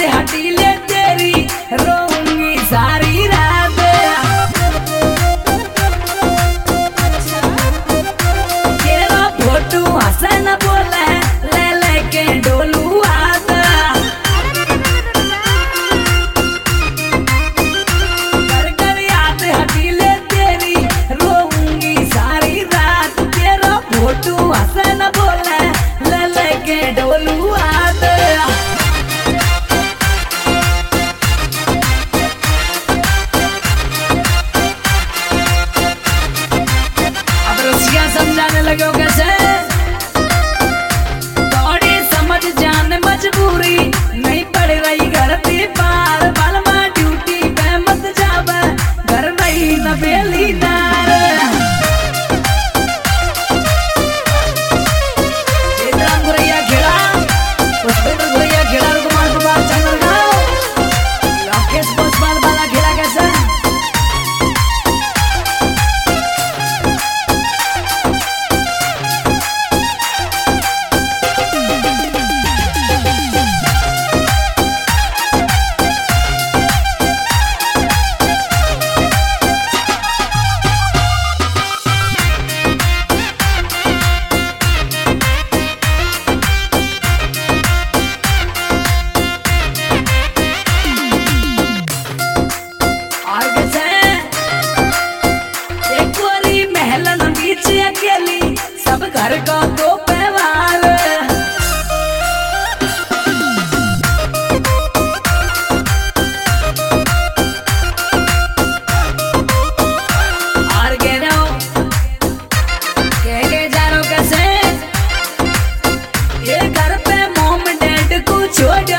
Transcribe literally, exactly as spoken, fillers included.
हटी ले तेरी रोऊंगी सारी रात। तेरा फोटू हसन बोले ले लेके डोलू आता। कर कर याद हटी ले तेरी रोऊंगी सारी रात। तेरा फोटू हसन बोले ले लेके डोलू आता। समझाने लगे कैसे थोड़ी समझ जान मजबूरी नहीं पड़ रही घर पे पार। बालमा ड्यूटी पे मत जाब घर नहीं न बेलीदार। इधर गुरैया घेरा पुष्पेंद्र गुरैया घेरा कुमार कुमार चैनल गाओ राकेश पोस्टपाल वाला घेरा कैसे अकेली सब घर का दो पैवाल। और कह रहे हो कह के जा रहे हो कैसे ये घर पे मॉम डैड को छोड़